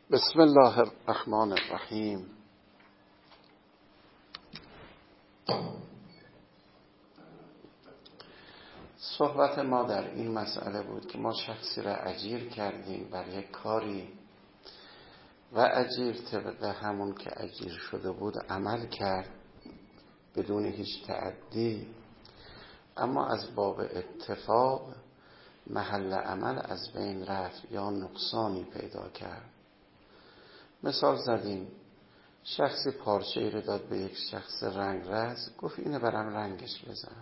بسم الله الرحمن الرحیم. صحبت ما در این مسئله بود که ما شخصی را اجیر کردیم بر یک کاری و اجیر طبق همون که اجیر شده بود عمل کرد بدون هیچ تعدی، اما از باب اتفاق محل عمل از بین رفت یا نقصانی پیدا کرد. مثال زدیم، شخصی پارچه ای رو داد به یک شخص رنگرز، گفت اینه برام رنگش بزن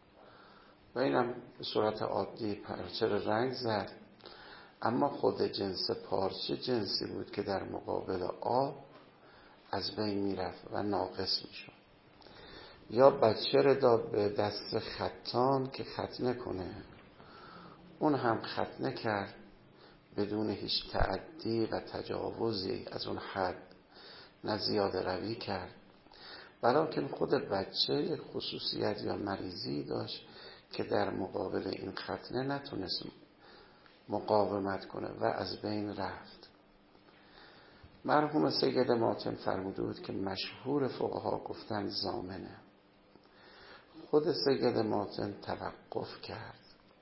و اینم به صورت عادی پارچه رو رنگ زد، اما خود جنس پارچه جنسی بود که در مقابل آب از بین میرفت و ناقص میشد. یا بچه رو داد به دست خطان که ختنه کنه، اون هم ختنه کرد بدون هیچ تعدی و تجاوزی از اون حد، نه زیاده روی کرد، ولیکن خود بچه یک خصوصیت یا مریضی داشت که در مقابل این ختنه نتونست مقاومت کنه و از بین رفت. مرحوم سید ماتن فرموده بود که مشهور فقها گفتن ضامنه. خود سید ماتن توقف کرد.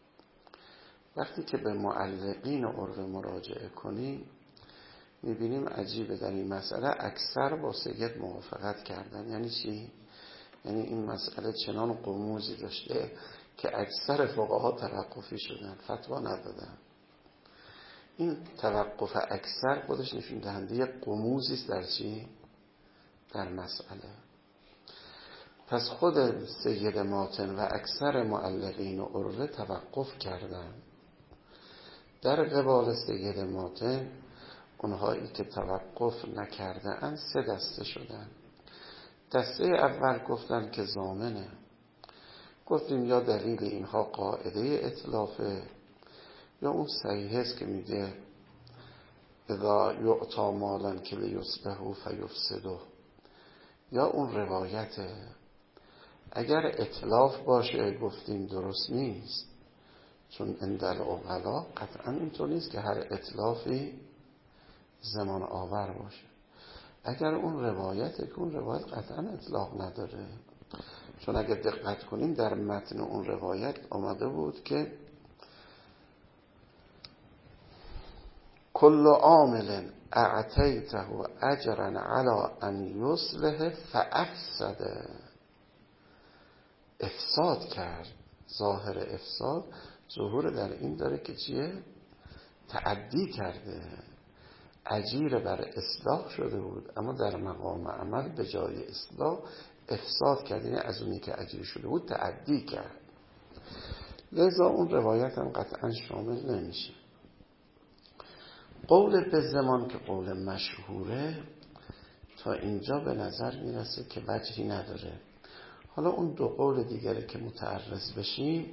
وقتی که به معلقین عرف مراجعه کنیم میبینیم عجیبه در این مسئله اکثر با سید موافقت کردن. یعنی چی؟ یعنی این مسئله چنان غموزی داشته که اکثر فقها توقفی شدن، فتوا ندادن. این توقف اکثر خودش نشون دهنده غموزی است در چی؟ در مسئله. پس خود سید ماتن و اکثر معلقین عرف توقف کردن. در قبال سید ماتن اونهایی که توقف نکرده اند 3 دسته شدن. دسته اول گفتن که ضامنه. گفتیم یا دلیل اینها قاعده اتلافه، یا اون صحیح است که میگه اذا یعطا مالا که لیصلحه فیفسده، یا اون روایته. اگر اتلاف باشه گفتیم درست نیست، چون عند العقلا قطعا اینطور نیست که هر اتلافی زمان آور باشه. اگر اون روایته که اون روایت قطعا اطلاق نداره، چون اگر دقت کنیم در متن اون روایت آمده بود که کل عامل اعطیته اجرا علی ان یصلح فافسد، افساد کرد. ظاهر افساد ظهور در این داره که چیه؟ تعدی کرده. اجیر بر اصلاح شده بود اما در مقام عمل به جای اصلاح افساد کرد، یعنی از اونی که اجیر شده بود تعدی کرد. لذا اون روایت هم قطعا شامل نمیشه. قول به زمان که قول مشهوره تا اینجا به نظر میرسه که وجهی نداره. حالا اون 2 قول دیگری که متعرض بشیم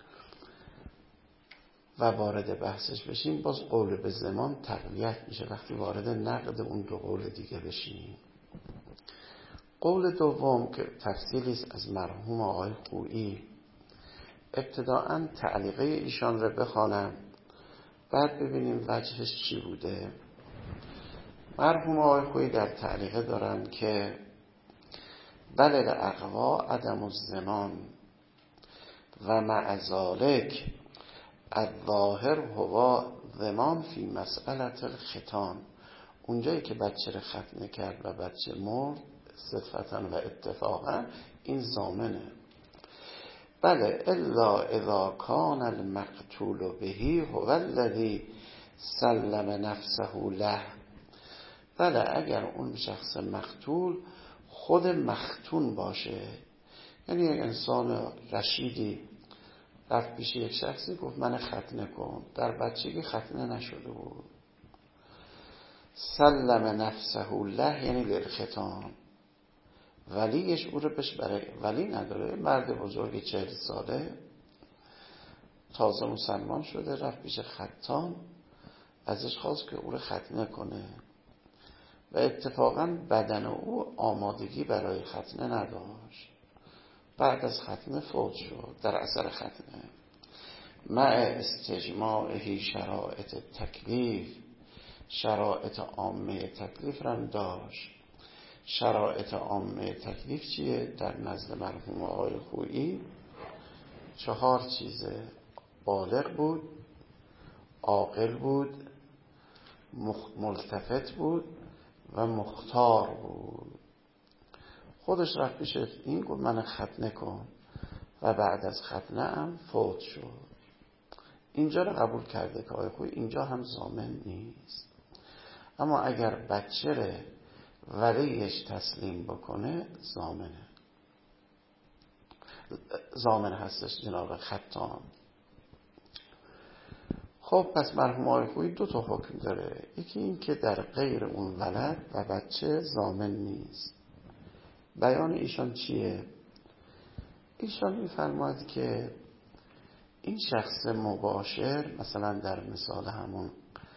و وارد بحثش بشیم، باز قول به زمان تقویت میشه وقتی وارد نقد اون 2 قول دیگه بشیم. قول دوم که تفصیلی است از مرحوم آقای خویی، ابتداءً تعلیقه ایشان رو بخوانم بعد ببینیم وجهش چی بوده. مرحوم آقای خویی در تعلیقه دارن که بل الاقوا عدم الزمان و مع ذلک الظاهر هو ضمان فی مسئله الختان. اونجایی که بچه رو ختنه کرد و بچه مرد صدفتا و اتفاقا این ضامنه. بله الا اذا کان المقتول بهی هو الذی سلم نفسه له. بله اگر اون شخص مقتول خود مختون باشه، یعنی یک انسان رشیدی رفت پیش یک شخصی گفت من ختنه کن، در بچگی ختنه نشده بود، سلم نفسه له یعنی للختان، ولیش او رو بهش برای ولی نداره، مرد بزرگ 40 ساله تازه مسلمان شده رفت پیش ختان ازش خواست که او رو ختنه کنه و اتفاقا بدن او آمادگی برای ختنه نداشت، بعد از ختنه فوت شد در اثر ختنه. مع استجماعه شرائط تکلیف شرایط عامه تکلیف را داشت. شرایط عامه تکلیف چیه؟ در نزد مرحوم آقای خویی 4 چیزه: بالغ بود، عاقل بود، ملتفت بود و مختار بود. خودش رفت پیش این گفت من ختنه کن و بعد از ختنه هم فوت شد. اینجا رو قبول کرده که آقای خویی اینجا هم ضامن نیست، اما اگر بچه رو ولیش تسلیم بکنه ضامن هستش جناب خطان. خب پس مرحوم آقای خویی 2 تا حکم داره. یکی این که در غیر اون ولد و بچه ضامن نیست. بیان ایشان چیه؟ ایشان میفرماید که این شخص مباشر، مثلا در مثال همون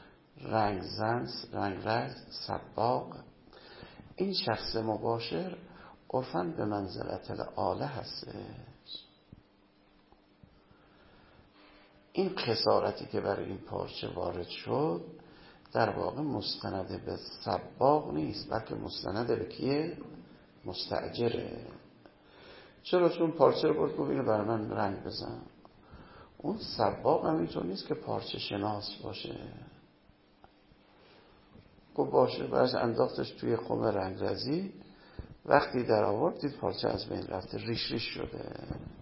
رنگرز سباق، این شخص مباشر عرفاً به منزلت الآله هستش. این خسارتی که برای این پارچه وارد شد در واقع مستند به سباق نیست، بلکه مستند به کیه؟ مستأجره. چرا؟ چون پارچه رو برد گفت اینو برای من رنگ بزن. اون سباق هم اینطور نیست که پارچه شناس باشه. گفت باشه، برش انداختش توی خم رنگرزی، وقتی در آورد دید پارچه از بین رفته، ریش شده.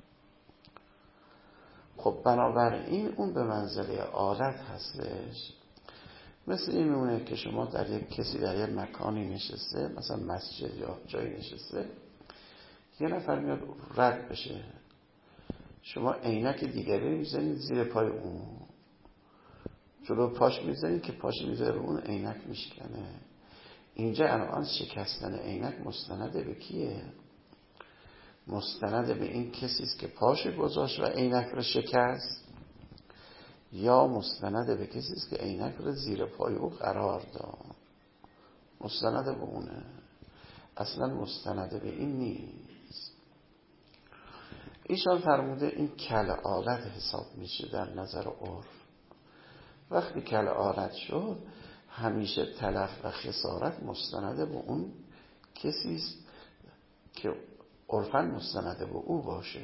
خب بنابراین اون به منزله آلت هستش. مثل این میمونه که شما کسی در یک مکانی نشسته، مثلا مسجد یا جایی نشسته، یه نفر میاد رد بشه، شما عینک دیگری میزنید زیر پای اون، جلو پاش میزنید که پاش میذاره اون عینک میشکنه. اینجا الان شکستن عینک مستند به کیه؟ مستند به این کسی است که پاش گذاشت و عینک رو شکست، یا مستند به کسی است که عینک رو زیر پای او قرار داد؟ مستند به اونه، اصلا مستند به این نیست. ایشان فرموده این کل آلت حساب میشه در نظر عرف. وقتی کل آلت شد همیشه تلف و خسارت مستند به اون کسی است که عرفاً مستند به او باشه.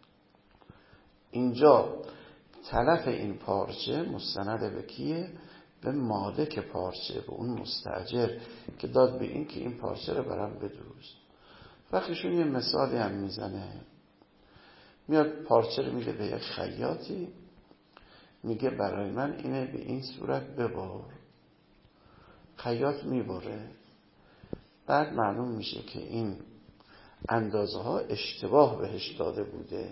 اینجا تلف این پارچه مستند به کیه؟ به مالک پارچه، به اون مستاجر که داد به این که این پارچه رو برام بدوز. وقتیشون یه مثالی هم میزنه، میاد پارچه رو میده به یک خیاطی، میگه برای من اینه به این صورت ببر. خیاط میبره، بعد معلوم میشه که این اندازه ها اشتباه بهش داده بوده.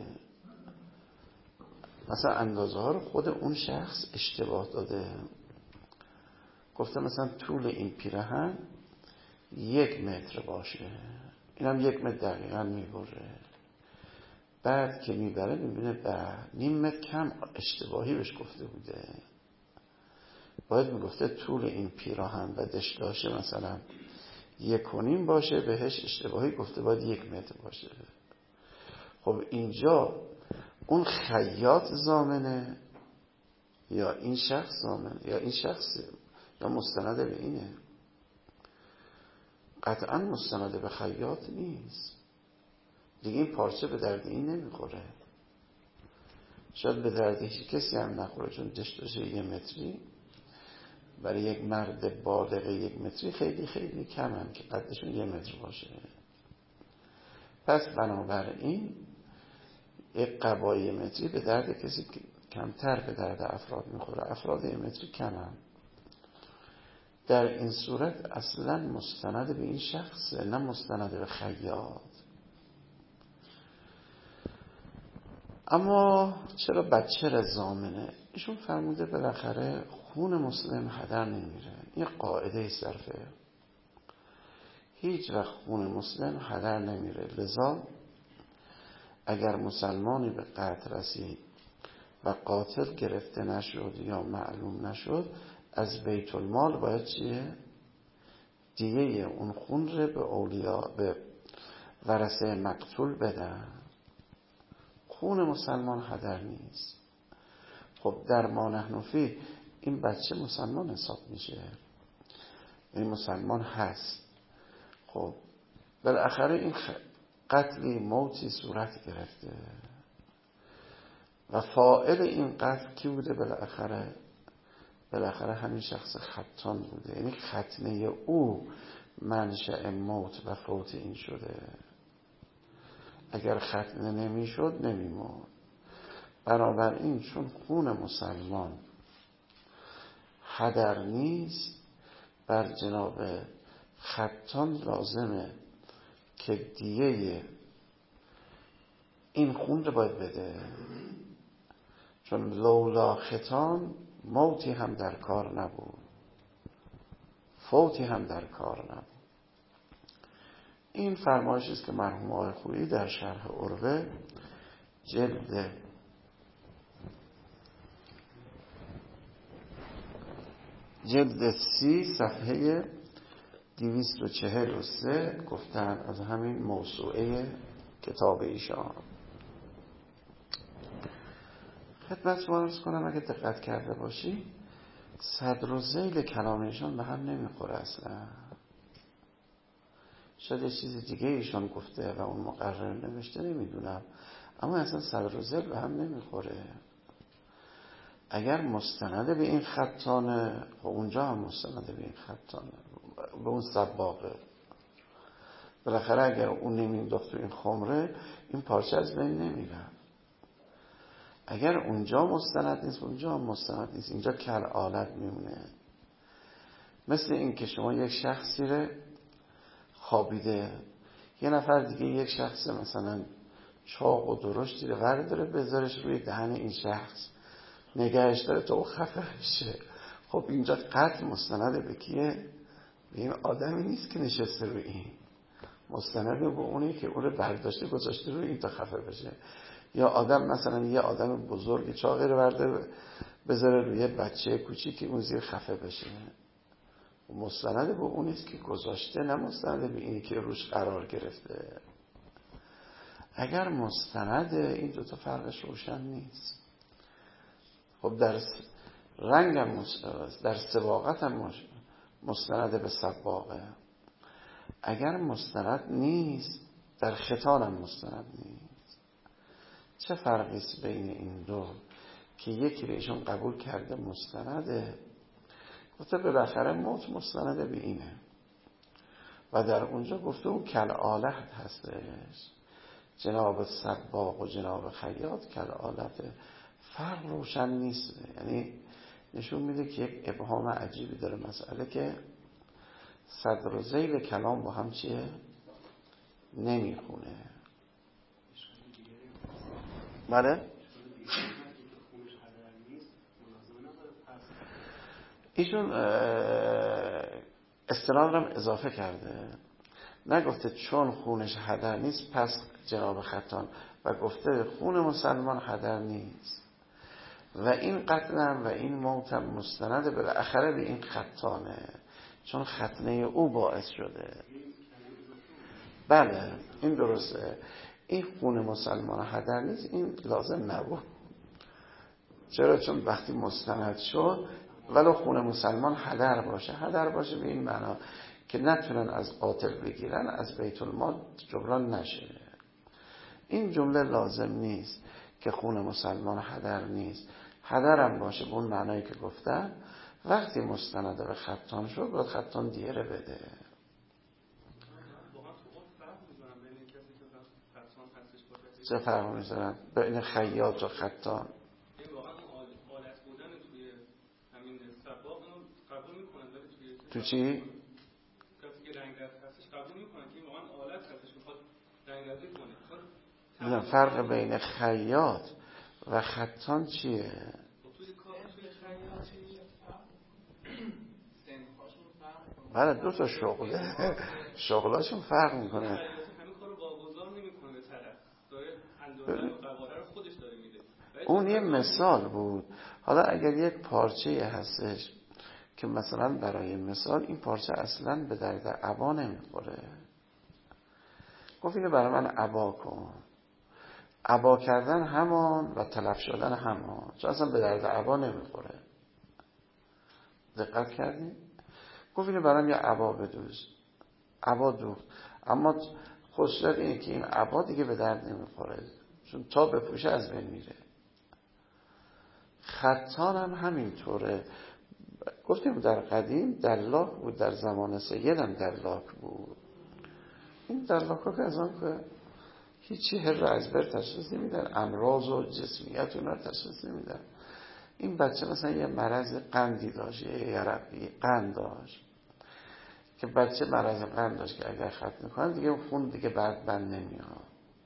مثلا اندازه ها رو خود اون شخص اشتباه داده، گفته مثلا طول این پیراهن 1 متر باشه، اینم 1 متر دقیقا میبره. بعد که میبره میبینه به 0.5 متر کم اشتباهی بهش گفته بوده. باید میگفته طول این پیراهن و دشداشه مثلا 1.5 باشه، بهش اشتباهی گفته باید 1 متر باشه. خب اینجا اون خیاط ضامنه یا این شخص ضامنه یا این شخصه یا مستند به اینه؟ قطعا مستند به خیاط نیست دیگه. این پارچه به درد این نمیخوره، شاید به درد هیچ کسی هم نخوره، چون دشتاشه 1 متری برای یک مرد بالغ 1 متری خیلی خیلی کمن که قدشون 1 متر باشه. پس بنابراین یک قبای 1 متری به درد کسی کمتر به درد افراد میخوره. افراد 1 متری کمن. در این صورت اصلا مستند به این شخصه، نه مستند به خیاط. اما چرا بچه را ضامنه؟ ایشون فرموده بالاخره خون مسلم هدر نمیره. این قاعده صرفه، هیچ وقت خون مسلم هدر نمیره. لذا اگر مسلمانی به قتل رسید و قاتل گرفته نشد یا معلوم نشد، از بیت المال باید چیه؟ دیه اون خون رو به اولیا، به ورثه مقتول بدن. خون مسلمان هدر نیست. خب در ما نحن فیه این بچه مسلمان حساب میشه. این مسلمان هست. خب بالاخره این قتلی موتی صورت گرفته و فاعل این قتل کی بوده؟ بالاخره همین شخص ختان بوده. یعنی ختنه او منشأ موت و فوت این شده. اگر ختنه نمی شد نمی مرد. بنابراین چون خون مسلمان هدر نیست، بر جناب ختان لازمه که دیه این خون رو باید بده، چون لولا ختان موتی هم در کار نبود، فوتی هم در کار نبود. این فرمایشی است که مرحوم آقای خویی در شرح عروه جلد 30 صفحه 243 گفتن از همین موسوعه کتاب ایشان. خدمت عرض کنم اگه دقت کرده باشی صدر و ذیل کلام ایشان به هم نمیخوره اصلا. شاید یه چیز دیگه ایشان گفته و اون مقرر نوشته نمیدونم، اما اصلا صدر و ذیل به هم نمیخوره. اگر مستنده به این خطانه و اونجا هم مستنده به این خطانه، به اون سباقه، بالاخره اگر اون نمینداخت تو این خمره این پارچه از بین نمیره. اگر اونجا مستند نیست اونجا هم مستند نیست، اینجا کل آلت میمونه. مثل این که شما یک شخصی رو خوابیده، یه نفر دیگه یک شخص مثلا چاق و درشتی رو ورداره بذارش روی دهن این شخص نگهش داره تا او خفه بشه. خب اینجا قتل مستند به کیه؟ به این آدمی نیست که نشسته روی این، مستند به اونی که اون رو برداشته گذاشته روی این تا خفه بشه. یا آدم مثلا یه آدم بزرگ چاقی رو برده بذاره روی بچه کوچیک که اون زیر خفه بشه. مستند به اونیست که گذاشته، نه مستند به اینی که روش قرار گرفته. اگر مستند، این دوتا فرقش روشن نیست. خب در رنگ هم مستند، در سباقت هم مستند به سباقه. اگر مستند نیست در ختان هم مستند نیست. چه فرقیست بین این دو که یکی رو ایشون قبول کرده مستنده، گفته بالاخره موت مستنده به اینه، و در اونجا گفته اون کل آلت هستش، جناب سباق و جناب خیاط کل آلته. فرق روشن نیست. یعنی نشون میده که یک ابهام عجیبی داره مسئله که صدر و ذیل کلام با هم چیه؟ نمیخونه. بله؟ ایشون اصطلاح رو اضافه کرده، نگفته چون خونش هدر نیست پس جناب ختان، و گفته خون مسلمان هدر نیست و این قتلم و این موتم مستند بالاخره به این ختانه، چون ختنه او باعث شده. بله این درسته. این خون مسلمان هدر نیست این لازم نبود. چرا؟ چون وقتی مستند شد ولو خون مسلمان هدر باشه به این معنا که نتونن از قاتل بگیرن، از بیت المال جبران نشه. این جمله لازم نیست که خون مسلمان هدر نیست، هدر هم باشه به اون معنایی که گفتن. وقتی مستند به ختان شد باید ختان دیره بده. چه فرق میذارن بین خیاط و ختان؟ تو چی؟ کسی که رنگ دست هستش قبول میکنه که واقعا آلت هستش میخواد رنگ دستی کنه. نه فرق بین خیاط و ختان چیه؟ توی خیاط بله دو تا شغله، شغلاشون فرق میکنه. همین کارو واگذار نمیکنه به طرف، داره اندازه و قواره رو خودش داره میده. اون یه مثال بود. حالا اگر یک پارچه هستش که مثلا برای مثال این پارچه اصلا به درد عبا نمیخوره، گفت اینو برای من عبا کن، عبا کردن همان و تلف شدن همان، چون اصلا به درد عبا نمیخوره. دقت کردین؟ گفت اینو برام یه عبا بدوز. عبا دوخت. اما خصوصیت اینه که این عبا دیگه به درد نمیخوره، چون تا بپوشه از بین میره. خطان هم همینطوره. گفتیم در قدیم دلاک بود، در زمان سید هم دلاک بود. این دلاک ها که از آن که هیچی هر از بر تشخیص نمیدن، امراض و جسمیت اونا تشخیص نمیدن. این بچه مثلا یه مرض قندی داشت، یه یرقی قند داشت که بچه مرض قند داشت که اگر ختم کنن دیگه خون دیگه بعد بند نمیاد.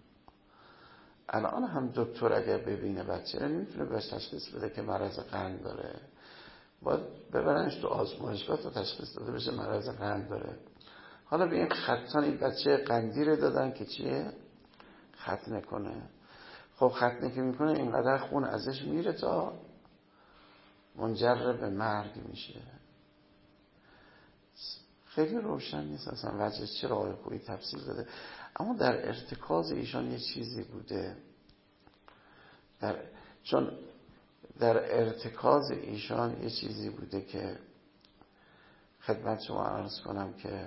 الان هم دکتر اگر ببینه بچه رو نمیتونه بهش تشخیص بده که مرض قند داره، باید ببرنش تو آزمایشگاه تا تشخیص داده بشه مرض قند داره. حالا به این ختان این بچه قندی رو دادن که چیه؟ ختنه کنه. خب ختنه که میکنه اینقدر خون ازش میره تا منجر به مرگ میشه. خیلی روشن نیست اصلا وجه چرا آقای خویی تفسیر داده. اما در ارتکاز ایشان یه چیزی بوده، چون در ارتکاز ایشان یه چیزی بوده که خدمت شما عرض کنم که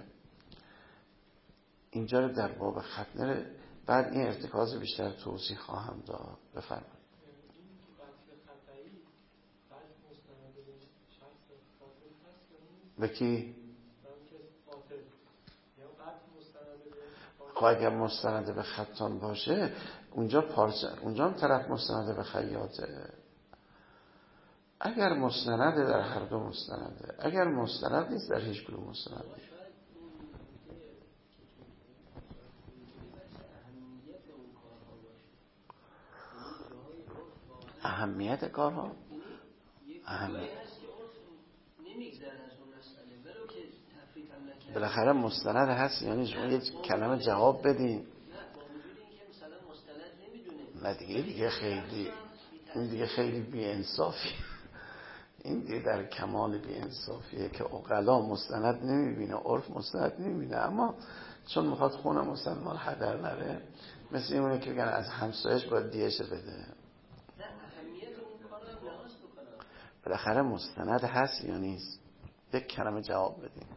اینجا رو در باب ختنه بعد این ارتکاز بیشتر توضیح خواهم داد. بفرمایید. به کی؟ خب اگر مستند به ختان باشه اونجا هم طرف مستند به خیاطه. اگر مستنده در هر دو مستنده، اگر مستند نیست در هیچ کدوم مستند نیست. اهمیت کارها بالاخره مستند هست، یعنی شما یه کلمه جواب بدین. نه دیگه خیلی این دیگه خیلی بی‌انصافی. این دیگه در کمال بی‌انصافیه که عقلا مستند نمیبینه، عرف مستند نمیبینه، اما چون میخواد خون مسلمان هدر نره، مثل اینه که بگن از همسایش باید دیهش بده. بالاخره مستند هست یا نیست؟ یک کلمه جواب بدیم.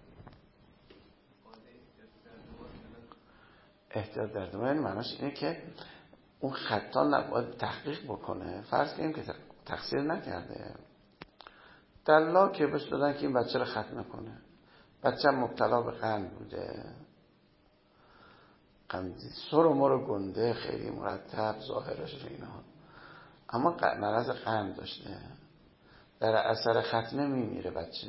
احتیاط در دو معناش اینه که اون خطان نباید تحقیق بکنه. فرض کنیم که تقصیر نکرده، دلاک که بهش دادن که این بچه رو ختم کنه، بچه هم مبتلا به قند بوده، قندی سر و مر گنده خیلی مرتب ظاهرش اینا، اما مرض قند داشته، در اثر ختمه میمیره بچه.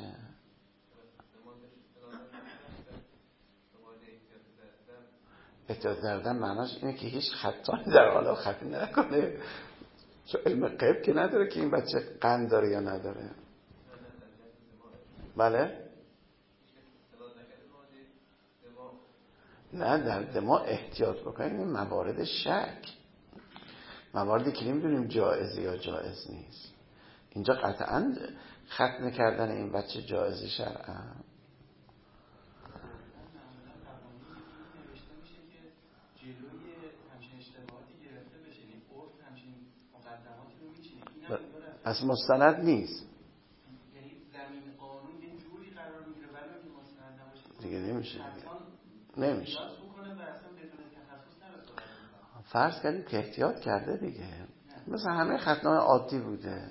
احتیاط کردن معناش اینه که هیچ خطانی در حالا ختم نکنه، چون علم غیب که نداره که این بچه قند داره یا نداره. بله؟ نه در دماغ احتیاط بکنیم. این موارد شک، مواردی که نمیدونیم جایزه یا جایز نیست. اینجا قطعا ختم کردن این بچه جایزی شرعا. پس مستند نیست دیگه. نمیشه. فرض کردیم که احتیاط کرده دیگه، مثل همه ختنه‌های عادی بوده.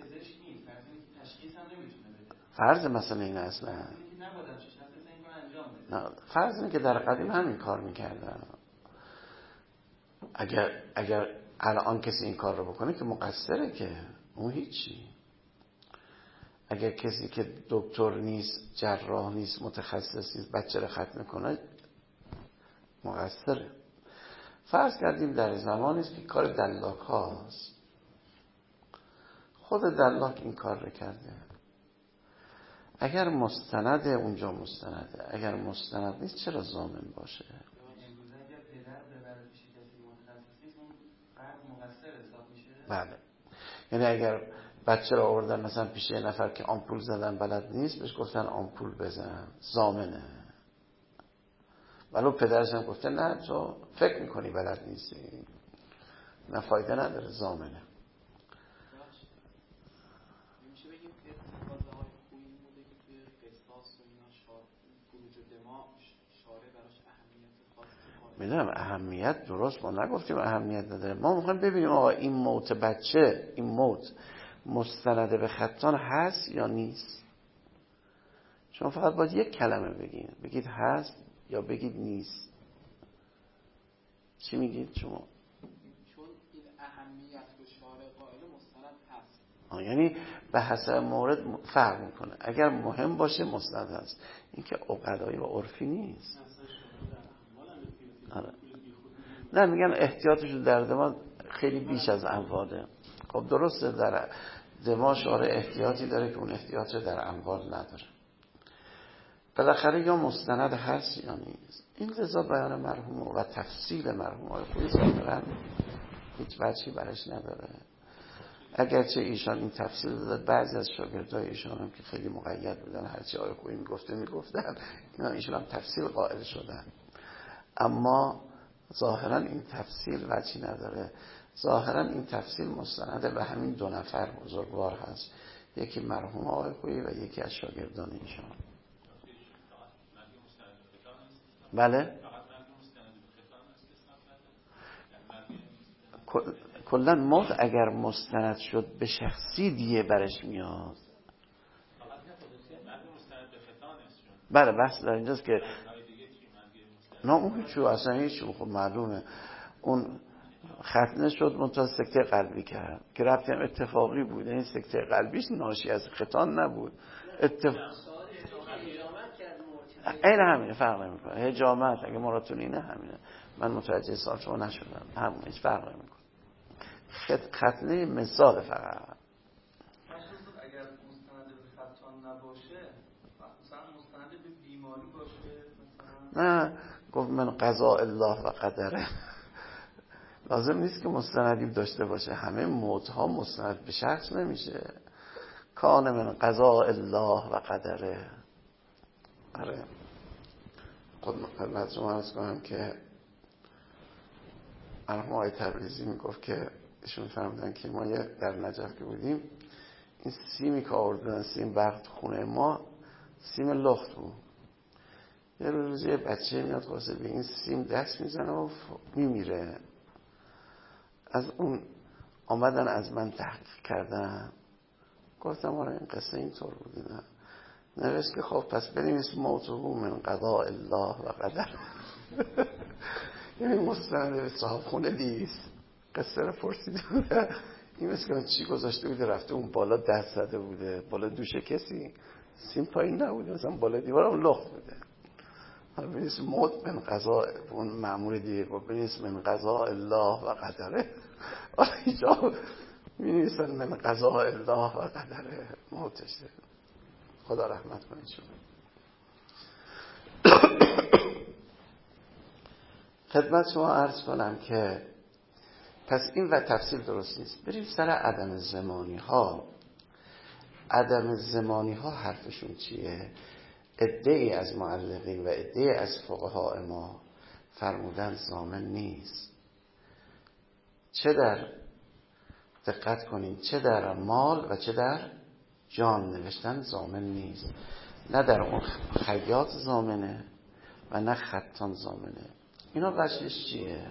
فرض مثلا این اصلا فرض اینه که در قدیم همین کار میکردن. اگر الان کسی این کار رو بکنه که مقصره، که اون هیچی. اگر کسی که دکتر نیست، جراح نیست، متخصص نیست، بچه رو ختم کنه مقصره. فرض کردیم در زمانی است که کار دلاک هاست، خود دلاک این کار رو کرده. اگر مستند اونجا مستنده، اگر مستند نیست چرا ضامن باشه؟ بله. یعنی اگر بچه رو آوردن مثلا پیش یه نفر که آمپول زدن بلد نیست، بهش گفتن آمپول بزن، ضامنه. ولو پدرش هم گفته نه تو فکر میکنی بلد نیستی، نه فایده نداره، ضامنه. میشه بگیم که فازهای خوبی بوده که توی قصاص و اینا شاه خروج دماغ شارع براش اهمیت خاصی میدونم اهمیت درست ما نگفتیم اهمیت نداره. ما میخوایم ببینیم آقا این موت بچه، این موت مستند به خطان هست یا نیست. شما فقط باید یک کلمه بگید هست یا بگید نیست. چی میگید شما؟ چون این اهمیت رو شارع قائل مستند هست. یعنی به حسب مورد فرق میکنه. اگر مهم باشه مستند هست، این که عقدایی و عرفی نیست. آره. نه میگن احتیاطش در دماغ خیلی بیش از امواله. خب درسته در دماغ شارع احتیاطی داره که اون احتیاط در اموال نداره. بالاخره یا مستند هست یا نیست. این لذا بیان مرحوم و تفصیل مرحوم های خویی ظاهرا هیچ وجهی برش نداره. اگرچه ایشان این تفصیل داده، بعضی از شاگردای ایشان هم که خیلی مقید بودن هرچی آقای خویی میگفتن ایشان هم تفصیل قائل شدن، اما ظاهرا این تفصیل وجهی نداره. ظاهرا این تفصیل مستند به همین دو نفر بزرگوار هست، یکی مرحوم آقای خویی و یکی از شاگردان ایشان. بله کلا موت اگر مستند شد به شخصی دیگه برش میاد. بله بحث در اینجاست که نه اون هیچو اصلا هیچو. خب معلومه اون ختنه شد منتها سکته قلبی کرد که ربطی هم اتفاقی بود. این سکته قلبیش ناشی از ختان نبود. این همینه، فرق نمیکنه. حجامت اگه مراتون اینه همینه. من متوجه سال شما نشدم، همون هیچ فرق نمیکنه. ختنه مثال فقط. اگر مستند به ختان نباشه مثلا مستند به بیماری باشه نه گفت من قضاء الله و قدره. لازم نیست که مستندی داشته باشه. همه موت ها مستند به شخص نمیشه. کان من قضاء الله و قدره. آره خدمت شما عرض کنم که مرحوم آقای تبریزی میگفت که ایشون فرمودن که ما در نجف که بودیم این سیمی که آوردن، سیم وقت خونه ما سیم لخت بود. یه روز یه بچه میاد خواسته به این سیم دست میزنه و میمیره. از اون آمدن از من تحقیق کردن، گفتم آره این قصه اینطور بود. نه نوشت که خب پس بنویس موته من قضاء الله و قدر. یعنی مستند به صاحب خونه نیست. قصه رو پرسیده بوده، این مثل که چی گذاشته بوده رفته اون بالا دست زده بوده بالا دوش کسی، سیم پایین نبوده، مثلا بالا دیوار هم لخت بوده. حالا بنویس موت من قضاء، اون مأمور دیگه گفت بنویس من قضاء الله و قدره. حالا اینجا می‌نویسن من قضاء الله و قدره موتشه. خدا رحمت کنه شما. خدمت شما عرض کنم که پس این و تفصیل درست نیست. بریم سر عدم زمانی ها. عدم زمانی ها حرفشون چیه؟ عده‌ای از معلقین و عده‌ای از فقهای ما فرمودن ضامن نیست. چه در دقت کنین، چه در مال و چه در جان نوشتن ضامن نیست. نه در اون خیاط ضامنه و نه ختان ضامنه. اینا وجهش چیه؟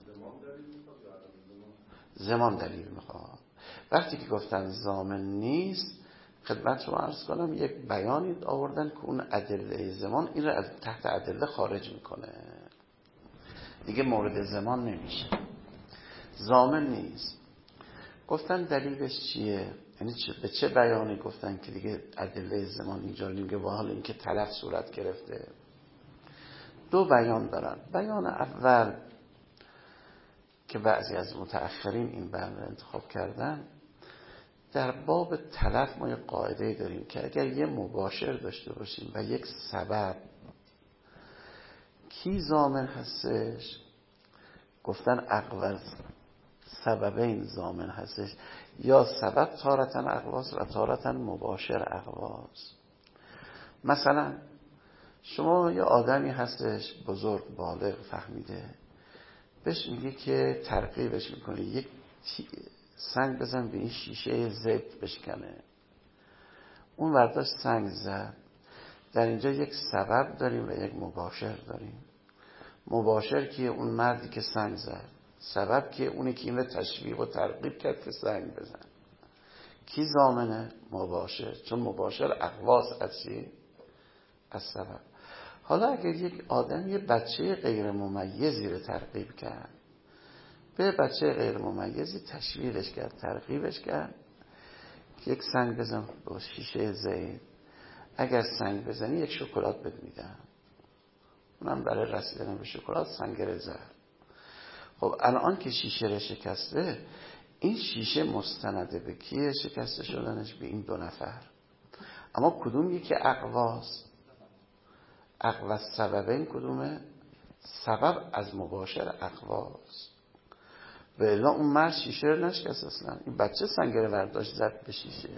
زمان دلیل میخواد. وقتی که گفتن ضامن نیست، خدمت شما عرض کنم یک بیانی آوردن که اون ادله زمان این رو تحت ادله خارج میکنه، دیگه مورد زمان نمیشه، ضامن نیست. گفتن دلیلش چیه؟ یعنی به چه بیانی گفتن که دیگه ادله زمان اینجا نمیگه و حال اینکه تلف صورت گرفته؟ دو بیان دارن. بیان اول که بعضی از متأخرین این بیان رو انتخاب کردن، در باب تلف ما یک قاعده داریم که اگر یه مباشر داشته باشیم و یک سبب، کی ضامن هستش؟ گفتن اقوال سببین ضامن هستش، یا سبب تارتن اقواس و تارتن مباشر اقواس. مثلا شما یه آدمی هستش بزرگ بالغ فهمیده، بهش میگه که ترغیبش میکنه یک سنگ بزن به این شیشه زبط بشکنه. اون ورداشت سنگ زد، در اینجا یک سبب داریم و یک مباشر داریم. مباشر که اون مردی که سنگ زد، سبب که اونی که اینو تشویق و ترغیب کرد که سنگ بزن. کی ضامنه؟ مباشر، چون مباشر اقواس از چی؟ از سبب. حالا اگر یک آدم یه بچه غیر ممیزی رو ترغیب کرد، به بچه غیر ممیزی تشویقش کرد، ترغیبش کرد که یک سنگ بزن با شیشه زید، اگر سنگ بزنی یک شکلات بهت میدم. اونم برای رسیدن به شکلات سنگ زد. خب الان که شیشه رو شکسته، این شیشه مستنده به کیه شکسته شدنش؟ به این 2 نفر. اما کدوم یکی اقواست؟ اقوا سببین کدومه؟ سبب از مباشر اقواست. و الا اون مرد شیشه رو نشکست اصلا، این بچه سنگ رو برداشت زد به شیشه.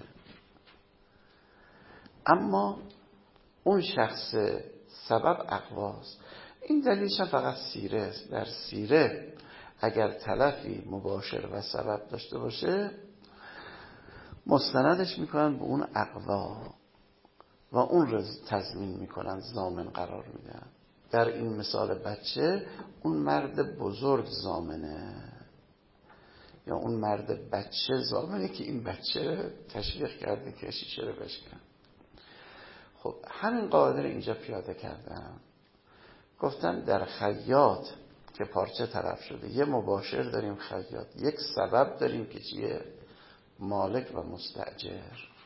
اما اون شخص سبب اقواست. این دلیلش فقط سیره است. در سیره اگر تلفی مباشر و سبب داشته باشه، مستندش میکنن به اون اقوا و اون رو تضمین میکنن، ضامن قرار میدن. در این مثال بچه اون مرد بزرگ ضامنه، یا اون مرد بچه ضامنه که این بچه رو تشویق کرده که شیشه رو بشکن. خب همین قاعده رو اینجا پیاده کردم. گفتم در خیاط که پارچه طرف شده، یه مباشر داریم خیاط، یک سبب داریم که چیه؟ مالک و مستاجر.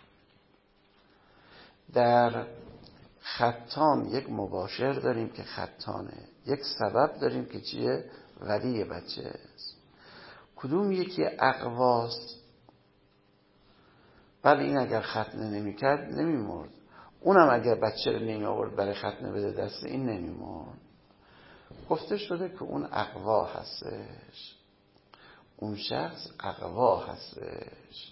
در خطان یک مباشر داریم که خطانه، یک سبب داریم که چیه؟ ولی بچه است. کدوم یکی اقواست؟ ولی این اگر ختنه نمی کرد نمی مرد، اونم اگر بچه رو نمی آورد برای ختنه بده دست این نمی مرد. گفته شده که اون اقوا هستش، اون شخص اقوا هستش.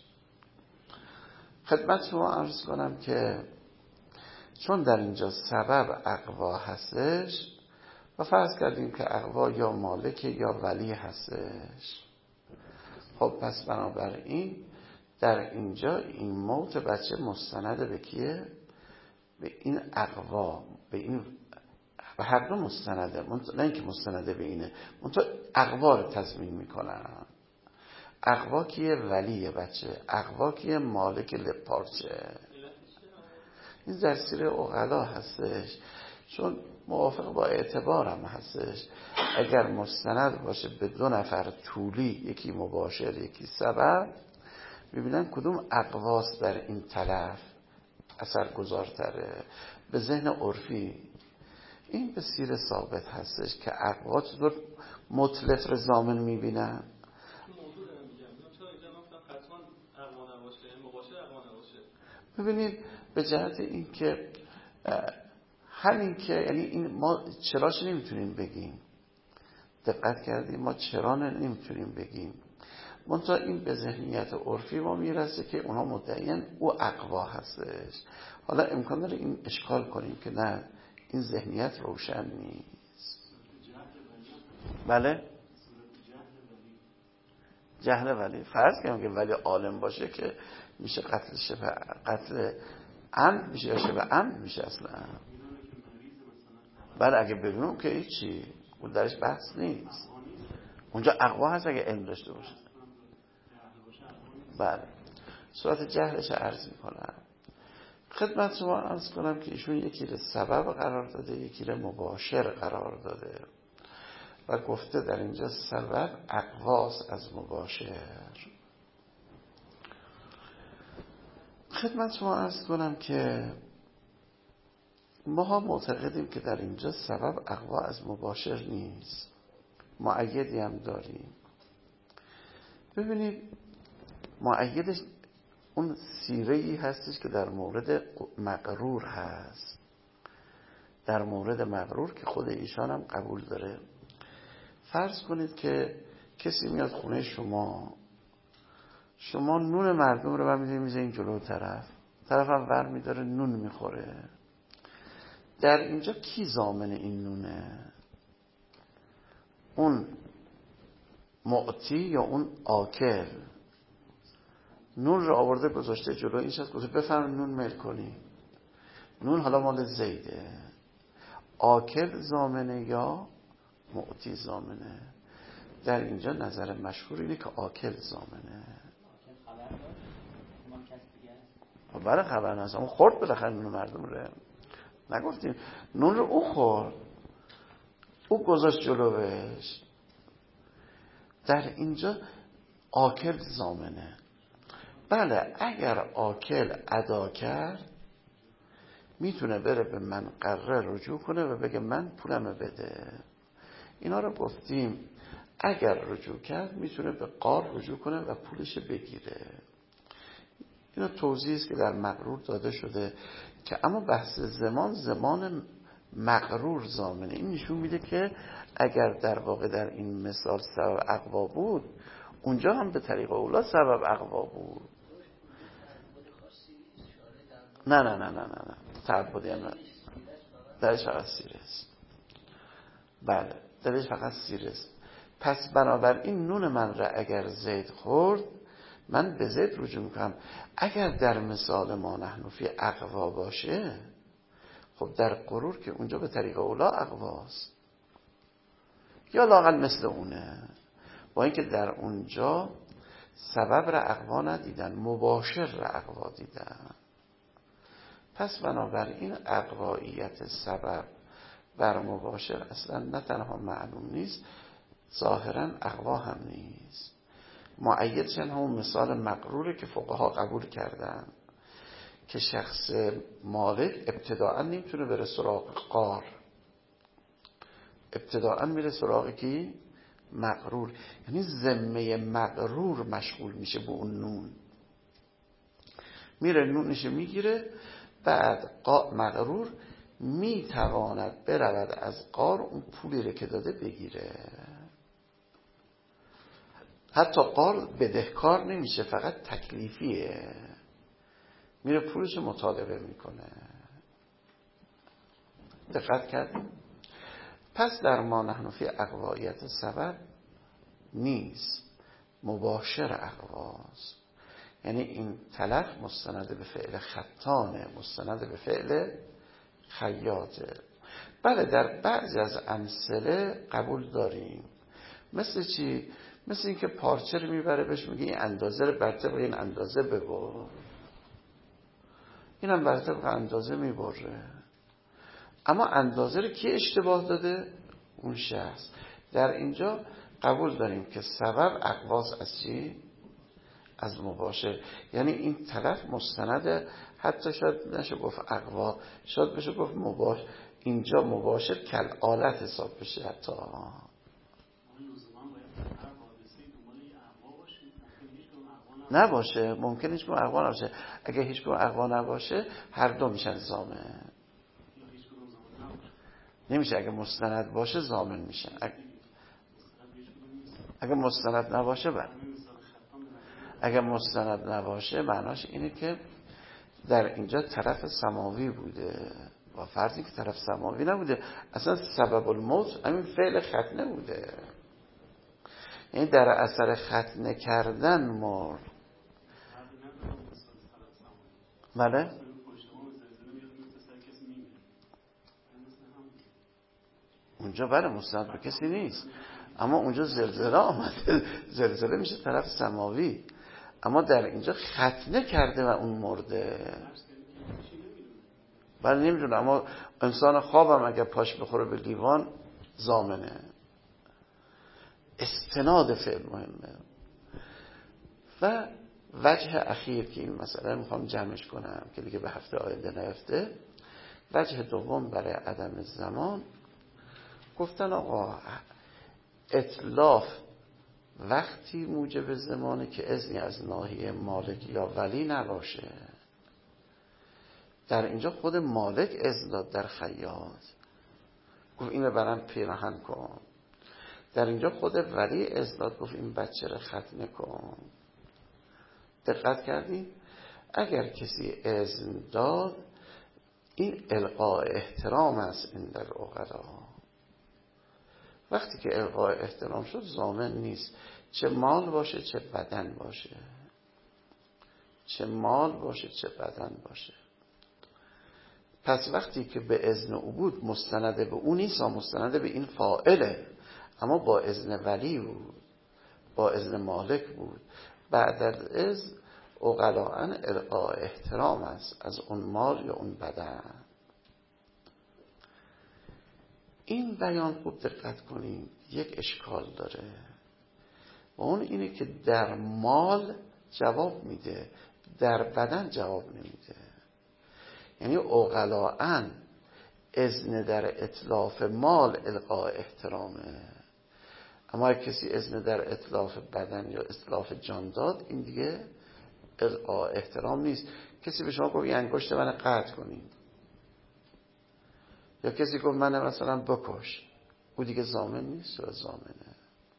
خدمت شما عرض کنم که چون در اینجا سبب اقوا هستش و فرض کردیم که اقوا یا مالک یا ولی هستش، خب پس بنابراین در اینجا این موت بچه مستند به کیه؟ به این اقوا، به این، و هر دو مستنده، نه اینکه مستنده به اینه، منتها اقوا رو تضمین میکنن. اقوا کیه؟ ولی بچه. اقوا کیه؟ مالک لپارچه. این در سیر عقلا هستش، چون موافق با اعتبارم هستش. اگر مستند باشه به 2 نفر طولی، یکی مباشر یکی سبب، ببینن کدوم اقواس در این تلف اثر گذارتره. به ذهن عرفی این به سیر ثابت هستش که اقوا چطور مطلق رو ضامن میبینن. ببینید به جهت این که همین که یعنی این ما چراش نمیتونیم بگیم، دقت کردیم، ما چرا نمیتونیم بگیم، منتها این به ذهنیت عرفی ما میرسه که اونا مدعیان او اقوا هستش. حالا امکان داره این اشکال کنیم که نه، این ذهنیت روشن نیست. بله جهل ولی، فرض کنیم که ولی عالم باشه که میشه قتل عمد میشه یا شبه عمد میشه اصلا. بله اگه بدونم که هیچی، اون درش بحث نیست. اونجا اقوا هست اگه علم داشته باشه. بله صورت جهلش عرض میکنم. خدمت شما عرض کنم که ایشون یکی رو سبب قرار داده، یکی رو مباشر قرار داده و گفته در اینجا سبب اقواس از مباشر. خدمت شما عرض کنم که ما معتقدیم که در اینجا سبب اقوا از مباشر نیست، مؤیدی هم داریم. ببینید مؤیدش اون سیره‌ای هستش که در مورد مغرور هست، در مورد مغرور که خود ایشان هم قبول داره. فرض کنید که کسی میاد خونه شما نون مردم رو برمی‌داره این جلو طرفم ور می‌داره نون میخوره. در اینجا کی ضامن این نونه؟ اون معطی یا اون آکل؟ نون رو آورده گذاشته جلو این شخص، گفته بفرمایید نون میل کنی. نون حالا مال زیده. آکل ضامنه یا معطی ضامنه؟ در اینجا نظر مشهور اینه که آکل ضامنه. برای خبر نست اون خورد بالاخره نون مردم رو نگفتیم نون رو او خورد، او گذاشت جلوش. در اینجا آکل ضامنه. بله اگر آکل ادا کرد میتونه بره به منقره رجوع کنه و بگه من پولمو بده. اینا رو گفتیم اگر رجوع کرد میتونه به قار رجوع کنه و پولش بگیره. اینا توضیحی است که در مقرور داده شده که اما بحث زمان مقرور ضامنه. این نشون میده که اگر در واقع در این مثال سبب اقوا بود اونجا هم به طریق اولا سبب اقوا بود. نه تعبدی هم نه، درش فقط سیره است. بله درش فقط سیره است. پس بنابراین نون من را اگر زید خورد من به زید رجوع میکنم. اگر در مثال ما نحن فی اقوا باشه خب در قرور که اونجا به طریق اولا اقواست یا لااقل مثل اونه، با اینکه در اونجا سبب را اقوا ندیدن، مباشر را اقوا دیدن. پس بنابراین اقواییت سبب بر مباشر اصلا نه تنها معلوم نیست، ظاهرا اقوا هم نیست. مؤیدش همون مثال مقروره که فقها قبول کردن که شخص مالک ابتداءً نمیتونه بره سراغ قار، ابتداءً میره سراغ کی؟ مقرور. یعنی ذمه مقرور مشغول میشه به اون نون، میره نونش میگیره، بعد مقرور میتواند برود از قار اون پولی رو که داده بگیره. حتی قار بدهکار نمیشه، فقط تکلیفیه، میره پولش مطالبه میکنه. دقت کردیم؟ پس در ما نحن فی اقوایت سبب نیست، مباشر اقواست. یعنی این تلف مستند به فعل خطانه، مستند به فعل خیاطه. بله در بعضی از امثله قبول داریم. مثل چی؟ مثل این که پارچه رو میبره بهش میگه این اندازه رو بر طبق این اندازه ببر، اینم بر طبق اندازه میبره. اما اندازه رو کی اشتباه داده؟ اون شخص. در اینجا قبول داریم که سبب اقواس از چی؟ از مباشر. یعنی این طرف مستند، حتی شاید نشه گفت اقوا، شاید بشه گفت مباشر. اینجا مباشر کل آلت حساب بشه. حتی نباشه، ممکنه هیچ کنون اقوا نباشه. اگه هیچ کنون اقوا نباشه هر دو میشن ضامن. نمیشه اگه مستند باشه ضامن میشن. اگه مستند نباشه اگه مستند نباشه معناش اینه که در اینجا طرف سماوی بوده، با فرضی که طرف سماوی نبوده اصلا سبب الموت همین فعل ختنه بوده، یعنی در اثر ختنه کردن مرد. بله اونجا بله مستند به کسی نیست، اما اونجا زلزله آمده، زلزله میشه طرف سماوی، اما در اینجا ختنه کرده و اون مرده. بله نمیدونه، اما انسان خوابم اگر پاش بخوره به لیوان ضامنه. استناد فعل مهمه. و وجه اخیر که این مسئله میخوام جمعش کنم که دیگه به هفته آینده نرفته، وجه دوم برای عدم زمان، گفتن آقا اتلاف وقتی موجب زمانه که اذنی از ناحیه مالک یا ولی نباشه. در اینجا خود مالک اذن داد در خیاط، گفت اینو برام پیراهن کن. در اینجا خود ولی اذن داد، گفت این بچه رو ختنه کن. دقت کردیم؟ اگر کسی اذن داد این القاء احترام است این در عقلا. وقتی که القاء احترام شد ضامن نیست، چه مال باشه چه بدن باشه، چه مال باشه چه بدن باشه. پس وقتی که به اذن او بود مستند به او نیست، مستند به این فاعله، اما با اذن ولی بود، با اذن مالک بود. بعد از اذن عقلاً القاء احترام است از اون مال یا اون بدن. این بیان خوب دقت کنید یک اشکال داره و اون اینه که در مال جواب میده، در بدن جواب نمیده. یعنی عقلاً اذن در اتلاف مال القاء احترامه، اما اگه کسی اذن در اتلاف بدن یا اتلاف جان داد، این دیگه القاء احترام نیست. کسی به شما گفت این انگشت من قطع کنید، یا کسی گفت من مثلا بکش، او دیگه ضامن نیست یا ضامنه.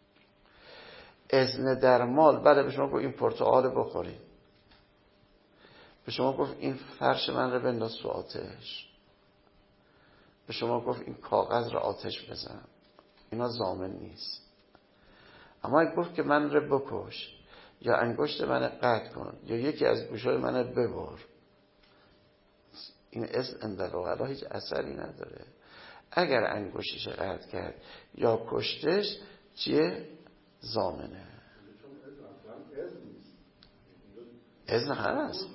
اذن در مال، بله به شما گفت این پرتقال بخورید، به شما گفت این فرش من رو بنداز تو آتش، به شما گفت این کاغذ رو آتش بزن، اینا ضامن نیست. اما اگه گفت که من رو بکش یا انگشت من قطع کن یا یکی از گوشای من ببر، این اذن در عقلا هیچ اثری نداره. اگر انگشتش قطع کرد یا کشتش چیه؟ ضامنه. اذن هست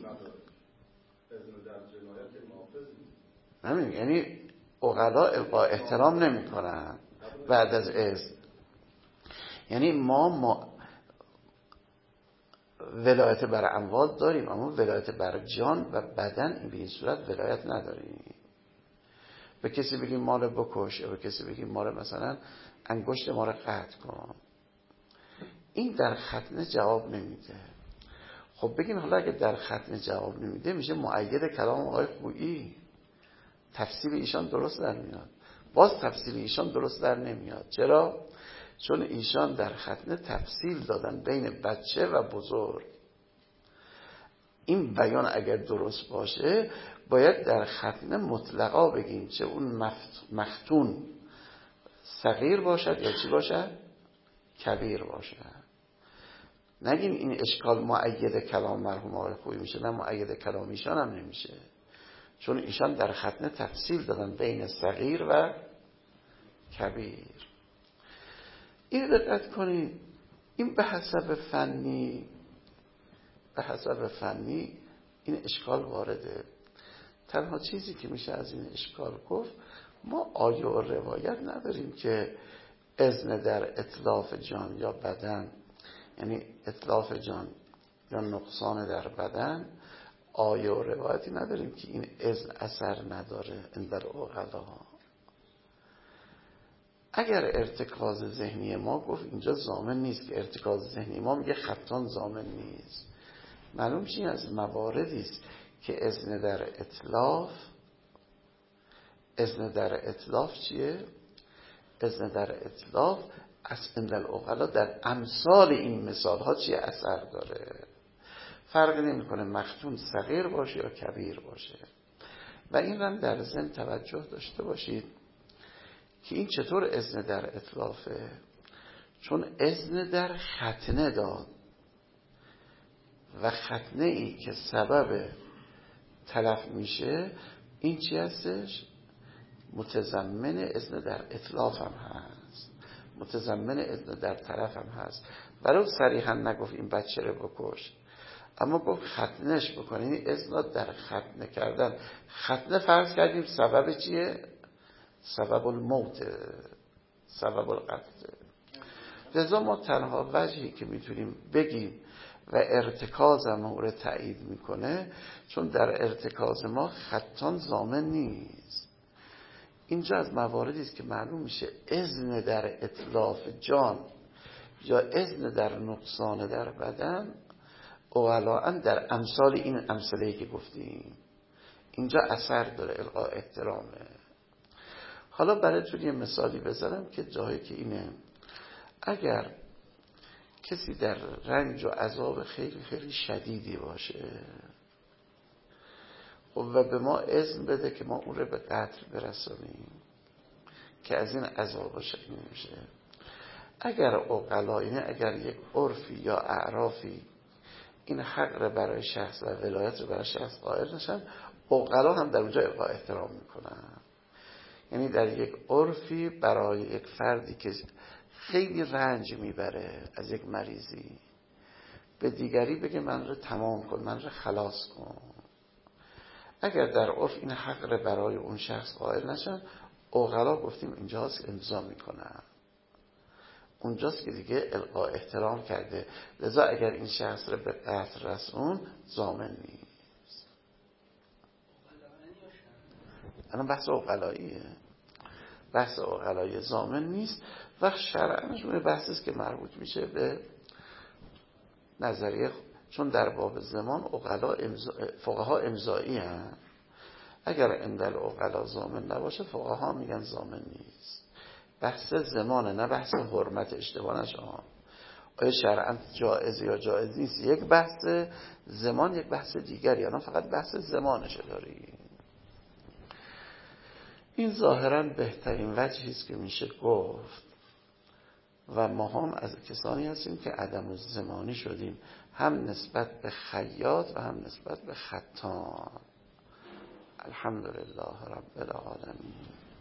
همین، یعنی عقلا القاء احترام نمی کنن بعد از اذن. یعنی ما ولایت بر اموال داریم، اما ولایت بر جان و بدن این به این صورت ولایت نداریم. به کسی بگیم مال بکش یا به کسی بگیم مال مثلا انگشت ما رو قطع کن، این در ختنه جواب نمیده. خب بگیم حالا اگه در ختنه جواب نمیده میشه مؤید کلام آقای خویی، تفسیر ایشان درست در میاد. باز تفسیر ایشان درست در نمیاد. چرا؟ چون ایشان در ختنه تفصیل دادن بین بچه و بزرگ. این بیان اگر درست باشه باید در ختنه مطلقا بگیم چه اون مختون صغیر باشد یا چی باشد؟ کبیر باشد. نگیم این اشکال مؤید کلام مرحوم آقای خویی میشه، نه مؤید کلام ایشان هم نمیشه، چون ایشان در ختنه تفصیل دادن بین صغیر و کبیر. این دقت کنید، این به حسب فنی این اشکال وارده. تنها چیزی که میشه از این اشکال گفت، ما آیه و روایت نداریم که اذن در اتلاف جان یا بدن، یعنی اتلاف جان یا نقصان در بدن، آیه و روایتی نداریم که این اذن اثر نداره اندر عقلا. اگر ارتکاز ذهنی ما گفت اینجا ضامن نیست، که ارتکاز ذهنی ما میگه خطان ضامن نیست، معلوم چی از مواردی است که اذن در اتلاف چیه؟ اذن در اتلاف اصلا در عقلا در امثال این مثال ها چیه اثر داره. فرق نمیکنه مختون صغیر باشه یا کبیر باشه. و این هم در ذهن توجه داشته باشید که این چطور اذن در اتلافه. چون اذن در ختنه داد و ختنه ای که سبب تلف میشه، این چی هستش؟ متضمن اذن در اتلاف هم هست، متضمن اذن در تلف هم هست. برای صریحا نگفت این بچه رو بکش، اما گفت ختنش بکنه. یعنی اذن در ختنه کردن. ختنه فرض کردیم سبب چیه؟ سبب الموت، سبب القتل. لذا ما تنها وجهی که میتونیم بگیم و ارتکاز هم او رو تایید میکنه، چون در ارتکاز ما خطان ضامن نیست. اینجا از مواردی است که معلوم میشه اذن در اتلاف جان یا اذن در نقصان در بدن اولاً در امثال این امثله‌ای که گفتیم اینجا اثر داره، القاء احترامه. حالا براتون یه مثالی بزنم که جایی که اینه، اگر کسی در رنج و عذاب خیلی خیلی شدیدی باشه و به ما اذن بده که ما اون رو به قتل برسونیم که از این عذاب شدید میشه، اگر عقلا، یعنی اگر یک عرفی یا اعرافی این حق رو برای شخص و ولایت رو برای شخص قائل نشن، عقلا هم در اونجا القا احترام میکنن. یعنی در یک عرفی برای یک فردی که خیلی رنج میبره از یک مریضی، به دیگری بگه من رو تمام کن، من رو خلاص کن. اگر در عرف این حق رو برای اون شخص قائل نشن، عقلا گفتیم اینجاست امضا میکنن، اونجاست که دیگه القا احترام کرده. لذا اگر این شخص رو به قتل رسون ضامن نیست. الان بحث عقلاییه، بحث عقلایی ضامن نیست. و شرعاً بحثی است که مربوط میشه به نظریه، چون در باب زمان عقلا فقها امضایی هستند. اگر اندل عقلا ضامن نباشه فقها میگن ضامن نیست. بحث زمانه، نه بحث حرمت. اشتباه نشه، آیا شرعاً جائز یا جائز نیست یک بحث، زمان یک بحث دیگری. الان فقط بحث زمانشه داری. این ظاهراً بهترین وجهی است که میشه گفت و ما هم از کسانی هستیم که عدم الزمانی شدیم، هم نسبت به خیاط و هم نسبت به خطان. الحمدلله رب العالمین.